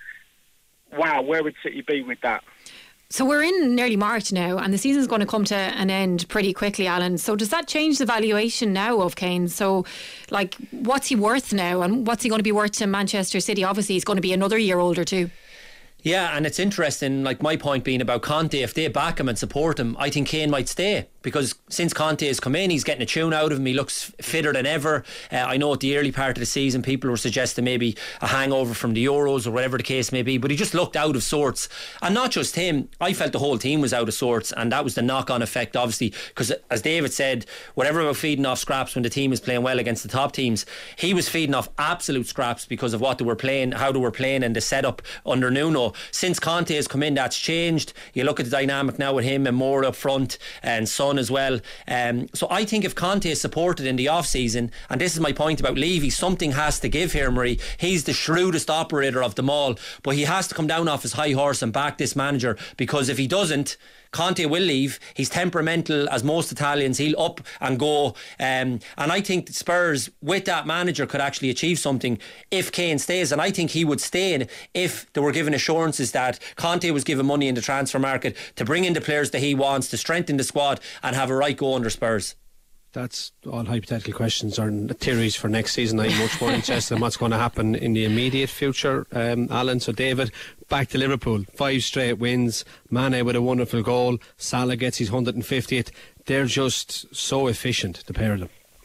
Wow, where would City be with that? So we're in nearly March now, and the season's going to come to an end pretty quickly, Alan. So does that change the valuation now of Kane? So, like, what's he worth now, and what's he going to be worth to Manchester City? Obviously, he's going to be another year older too. Yeah, and it's interesting, like my point being about Conte, if they back him and support him, I think Kane might stay, because since Conte has come in, he's getting a tune out of him. He looks fitter than ever. uh, I know at the early part of the season people were suggesting maybe a hangover from the Euros or whatever the case may be, but he just looked out of sorts. And not just him, I felt the whole team was out of sorts, and that was the knock-on effect, obviously, because as David said, whatever about feeding off scraps when the team is playing well against the top teams, he was feeding off absolute scraps because of what they were playing, how they were playing, and the setup under Nuno. Since Conte has come in, that's changed. You look at the dynamic now with him and Moura up front and Son as well. Um, so I think if Conte is supported in the off-season, and this is my point about Levy, something has to give here, Marie. He's the shrewdest operator of them all, but he has to come down off his high horse and back this manager, because if he doesn't, Conte will leave. He's temperamental as most Italians. He'll up and go, um, and I think Spurs with that manager could actually achieve something if Kane stays, and I think he would stay if they were given assurances that Conte was given money in the transfer market to bring in the players that he wants, to strengthen the squad and have a right go under Spurs. That's all hypothetical questions or theories for next season. I'm much more interested in what's going to happen in the immediate future, um, Alan. So David, back to Liverpool, five straight wins, Mane with a wonderful goal, Salah gets his one hundred fiftieth. They're just so efficient, the pair of them.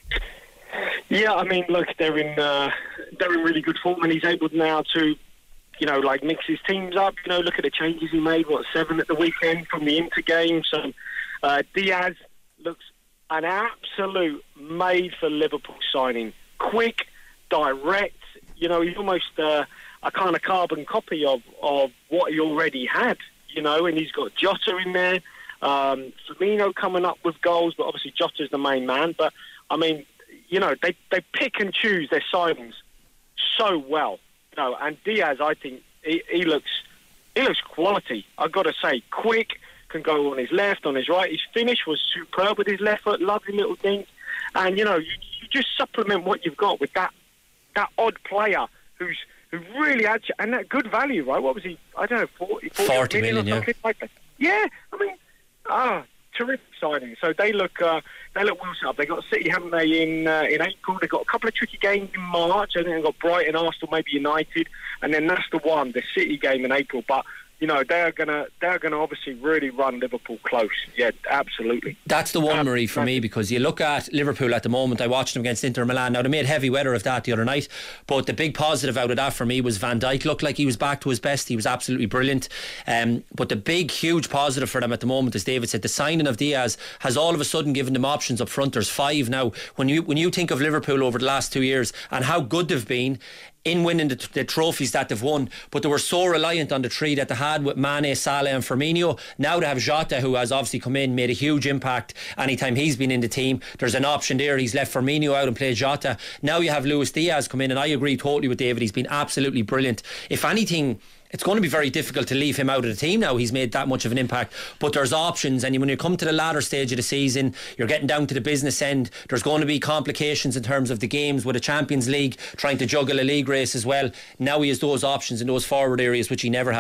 Yeah, I mean, look, they're in uh, they're in really good form, and he's able now to, you know, like mix his teams up. You know, look at the changes he made. What, seven at the weekend from the Inter game. So uh, Diaz looks an absolute made for Liverpool signing. Quick, direct. You know, he's almost uh, a kind of carbon copy of, of what he already had. You know, and he's got Jota in there. Um, Firmino coming up with goals, but obviously Jota's the main man. But I mean, you know, they they pick and choose their signings so well. You know, and Diaz, I think he, he looks he looks quality. I've got to say, quick. Can go on his left, on his right. His finish was superb with his left foot, lovely little thing. And you know, you, you just supplement what you've got with that that odd player who's who really adds, and that good value, right? What was he? I don't know, forty, forty, forty million, million or something yeah. like that. Yeah, I mean, ah, terrific signing. So they look uh, they look well set up. They got City, haven't they? In uh, in April, they got a couple of tricky games in March. I think they got Brighton, Arsenal, maybe United, and then that's the one, the City game in April. But you know, they're gonna they're gonna obviously really run Liverpool close. Yeah, absolutely. That's the one, Marie, for me, because you look at Liverpool at the moment. I watched them against Inter Milan. Now, they made heavy weather of that the other night, but the big positive out of that for me was Van Dijk looked like he was back to his best. He was absolutely brilliant. Um, but the big, huge positive for them at the moment, as David said, the signing of Diaz has all of a sudden given them options up front. There's five now. When you when you think of Liverpool over the last two years and how good they've been in winning the, the trophies that they've won, but they were so reliant on the three that they had with Mane, Salah and Firmino. Now they have Jota, who has obviously come in, made a huge impact anytime he's been in the team. There's an option there. He's left Firmino out and played Jota. Now you have Luis Diaz come in, and I agree totally with David. He's been absolutely brilliant. If anything, it's going to be very difficult to leave him out of the team now. He's made that much of an impact, but there's options, and when you come to the latter stage of the season, you're getting down to the business end. There's going to be complications in terms of the games with a Champions League, trying to juggle a league race as well. Now he has those options in those forward areas which he never had.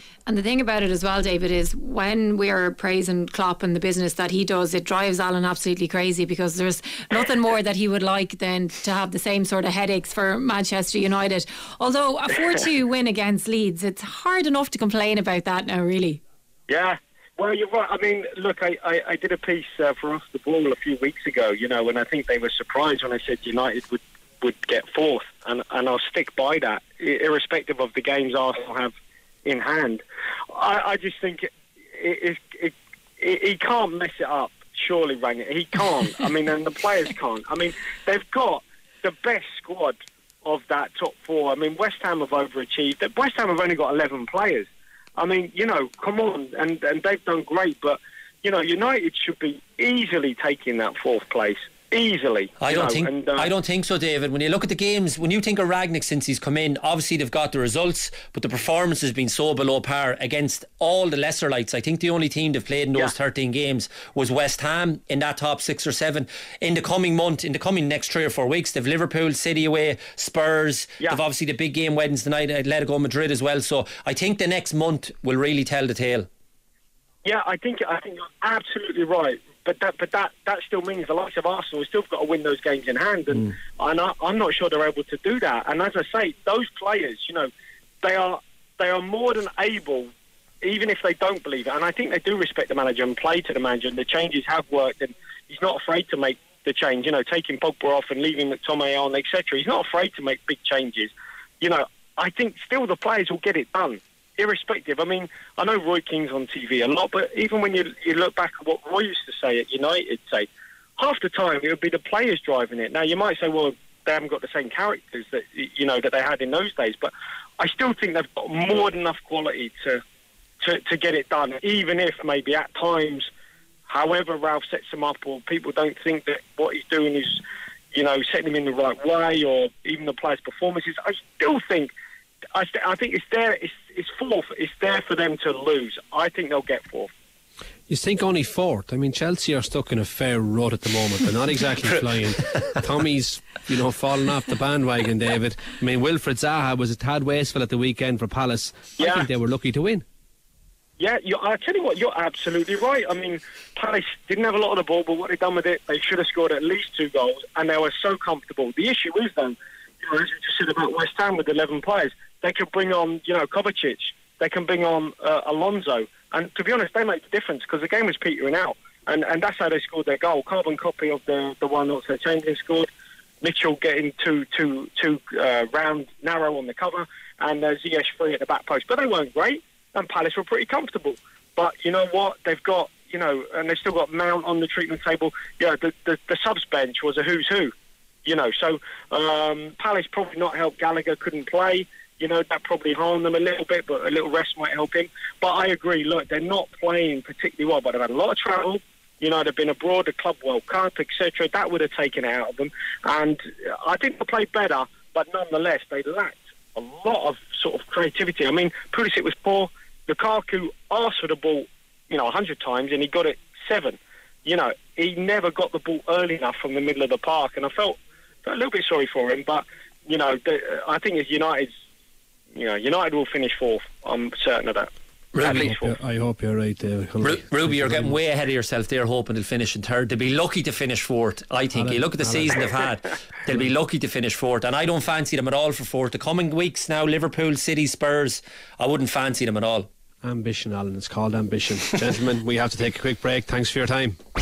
And the thing about it as well, David, is when we're praising Klopp and the business that he does, it drives Alan absolutely crazy, because there's nothing more that he would like than to have the same sort of headaches for Manchester United. Although a four two win against Leeds, it's hard enough to complain about that now, really. Yeah. Well, you're right. I mean, look, I, I, I did a piece uh, for Off the Ball a few weeks ago, you know, and I think they were surprised when I said United would, would get fourth. And, and I'll stick by that, irrespective of the games Arsenal have in hand. I, I just think it, it, it, it, he can't mess it up, surely, Rangnick. He can't. I mean, and the players can't. I mean, they've got the best squad of that top four. I mean, West Ham have overachieved. West Ham have only got eleven players. I mean, you know, come on, and, and they've done great, but, you know, United should be easily taking that fourth place. Easily. I don't know, think and, uh, I don't think so, David. When you look at the games, when you think of Rangnick since he's come in, obviously they've got the results, but the performance has been so below par against all the lesser lights. I think the only team they've played in those yeah. thirteen games was West Ham in that top six or seven. In the coming month, in the coming next three or four weeks, they've Liverpool, City away, Spurs. Yeah. They've obviously the big game Wednesday night, Atletico Madrid as well. So I think the next month will really tell the tale. Yeah, I think I think you're absolutely right. But that, but that, that still means the likes of Arsenal have still got to win those games in hand, and, mm. and I, I'm not sure they're able to do that. And as I say, those players, you know, they are they are more than able, even if they don't believe it. And I think they do respect the manager and play to the manager. And the changes have worked, and he's not afraid to make the change. You know, taking Pogba off and leaving McTominay on, et cetera. He's not afraid to make big changes. You know, I think still the players will get it done. Irrespective, I mean, I know Roy Keane's on T V a lot, but even when you you look back at what Roy used to say at United, say, half the time it would be the players driving it. Now, you might say, well, they haven't got the same characters that you know that they had in those days, but I still think they've got more than enough quality to to, to get it done, even if maybe at times, however Ralph sets them up, or people don't think that what he's doing is, you know, setting them in the right way, or even the players' performances. I still think I, st- I think it's there. It's, it's fourth. It's there for them to lose. I think they'll get fourth. You think only fourth? I mean, Chelsea are stuck in a fair rut at the moment. They're not exactly flying. Tommy's, you know, falling off the bandwagon, David. I mean, Wilfred Zaha was a tad wasteful at the weekend for Palace. Yeah. I think they were lucky to win. Yeah, you, I tell you what, you're absolutely right. I mean, Palace didn't have a lot of the ball, but what they've done with it, they should have scored at least two goals, and they were so comfortable. The issue is, though, you know, as you just said about West Ham with eleven players, they could bring on, you know, Kovacic. They can bring on uh, Alonso. And to be honest, they make the difference because the game was petering out. And and that's how they scored their goal. Carbon copy of the, the one Oxlade Chamberlain scored. Mitchell getting too, too, too uh, round, narrow on the cover. And uh, Ziyech free at the back post. But they weren't great. And Palace were pretty comfortable. But you know what? They've got, you know, and they've still got Mount on the treatment table. Yeah, the, the, the subs bench was a who's who. You know, so um, Palace probably not helped. Gallagher couldn't play. You know, that probably harmed them a little bit, but a little rest might help him. But I agree, look, they're not playing particularly well, but they've had a lot of travel. You know, they've been abroad, the Club World Cup, et cetera. That would have taken it out of them. And I think they played better, but nonetheless, they lacked a lot of sort of creativity. I mean, Pulisic was poor. Lukaku asked for the ball, you know, a hundred times, and he got it seven. You know, he never got the ball early enough from the middle of the park, and I felt, felt a little bit sorry for him. But, you know, the, I think it's United's, you know, United will finish fourth. I'm certain of that. Ruby, I, hope I hope you're right there. Ru- Ruby, you're getting way ahead of yourself there, hoping they'll finish in third. They'll be lucky to finish fourth, I think. You look at the season they've had, they'll be lucky to finish fourth. And I don't fancy them at all for fourth. The coming weeks now, Liverpool, City, Spurs, I wouldn't fancy them at all. Ambition, Alan. It's called ambition. Gentlemen, we have to take a quick break. Thanks for your time. R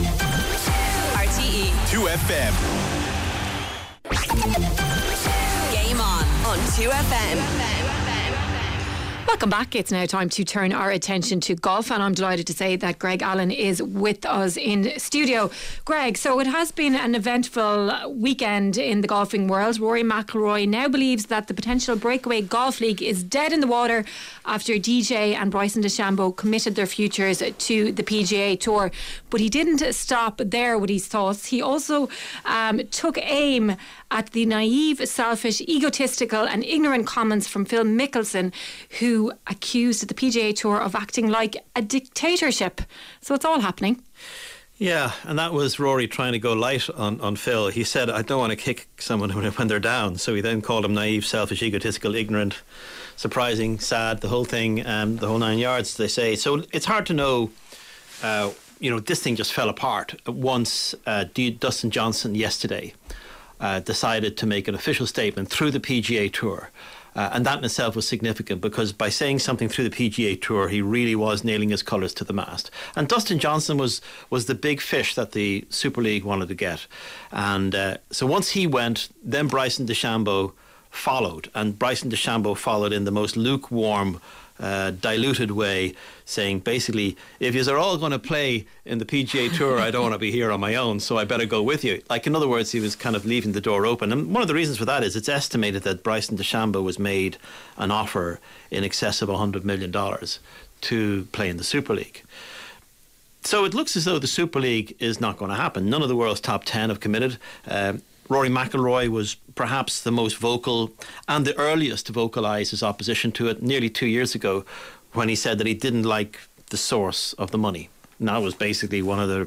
T E two F M. Game on on two F M. Welcome back. It's now time to turn our attention to golf, and I'm delighted to say that Greg Allen is with us in studio. Greg, so it has been an eventful weekend in the golfing world. Rory McIlroy now believes that the potential breakaway golf league is dead in the water after D J and Bryson DeChambeau committed their futures to the P G A Tour. But he didn't stop there with his thoughts. He also um, took aim at the naive, selfish, egotistical and ignorant comments from Phil Mickelson, who accused the P G A Tour of acting like a dictatorship. So it's all happening. Yeah, and that was Rory trying to go light on, on Phil. He said, I don't want to kick someone when they're down. So he then called him naive, selfish, egotistical, ignorant. surprising, sad, the whole thing, um, the whole nine yards, they say. So it's hard to know. Uh, you know, this thing just fell apart once uh, D- Dustin Johnson yesterday uh, decided to make an official statement through the P G A Tour. Uh, and that in itself was significant, because by saying something through the P G A Tour, he really was nailing his colours to the mast. And Dustin Johnson was was the big fish that the Super League wanted to get. And uh, so once he went, then Bryson DeChambeau followed. And Bryson DeChambeau followed in the most lukewarm, uh, diluted way, saying basically, if you're all going to play in the P G A Tour, I don't want to be here on my own, so I better go with you. Like, in other words, he was kind of leaving the door open. And one of the reasons for that is it's estimated that Bryson DeChambeau was made an offer in excess of one hundred million dollars to play in the Super League. So it looks as though the Super League is not going to happen. None of the world's top ten have committed. Uh, Rory McIlroy was perhaps the most vocal and the earliest to vocalise his opposition to it nearly two years ago, when he said that he didn't like the source of the money. And that was basically one of the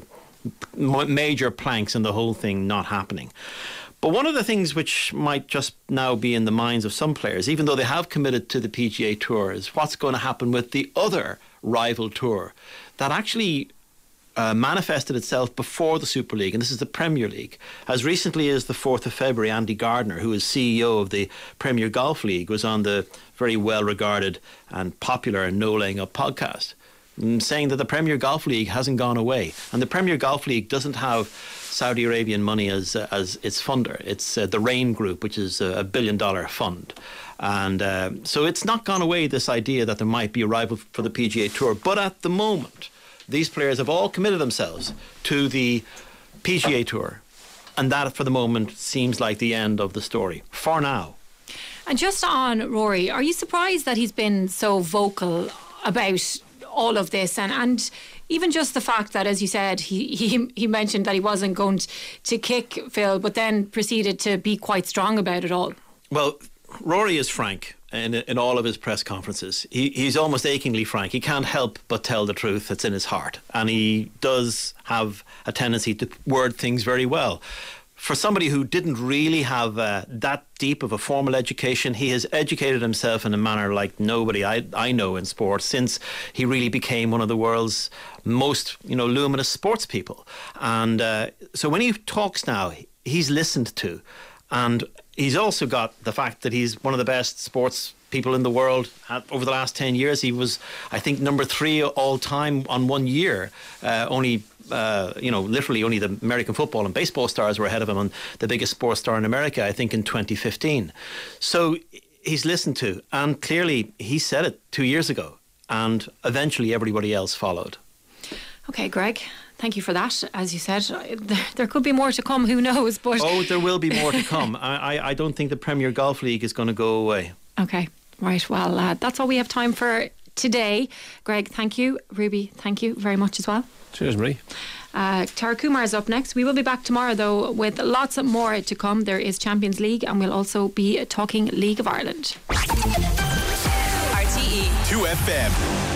major planks in the whole thing not happening. But one of the things which might just now be in the minds of some players, even though they have committed to the P G A Tour, is what's going to happen with the other rival tour that actually Uh, manifested itself before the Super League, and this is the Premier League. As recently as the fourth of February, Andy Gardner, who is C E O of the Premier Golf League, was on the very well-regarded and popular No Laying Up podcast, saying that the Premier Golf League hasn't gone away. And the Premier Golf League doesn't have Saudi Arabian money as uh, as its funder. It's uh, the Rain Group, which is a, a billion-dollar fund. And uh, so it's not gone away, this idea that there might be a rival for the P G A Tour. But at the moment, these players have all committed themselves to the P G A Tour, and that for the moment seems like the end of the story for now. And just on Rory, are you surprised that he's been so vocal about all of this, and, and even just the fact that, as you said, he, he he mentioned that he wasn't going to kick Phil, but then proceeded to be quite strong about it all? Well, Rory is frank in, in all of his press conferences. He, he's almost achingly frank. He can't help but tell the truth that's in his heart. And he does have a tendency to word things very well. For somebody who didn't really have uh, that deep of a formal education, he has educated himself in a manner like nobody I, I know in sport, since he really became one of the world's most, you know, luminous sports people. And uh, so when he talks now, he's listened to. And he's also got the fact that he's one of the best sports people in the world. Over the last ten years, he was, I think, number three all time on one year. Uh, only, uh, you know, literally only the American football and baseball stars were ahead of him, and the biggest sports star in America, I think, in twenty fifteen. So he's listened to, and clearly he said it two years ago, and eventually everybody else followed. Okay, Greg, thank you for that. As you said, there, there could be more to come, who knows? But oh, there will be more to come. I, I, I don't think the Premier Golf League is going to go away. Okay, right. Well, uh, that's all we have time for today. Greg, thank you. Ruby, thank you very much as well. Cheers, Marie. Uh, Tara Kumar is up next. We will be back tomorrow, though, with lots more to come. There is Champions League, and we'll also be talking League of Ireland. R T E two F M.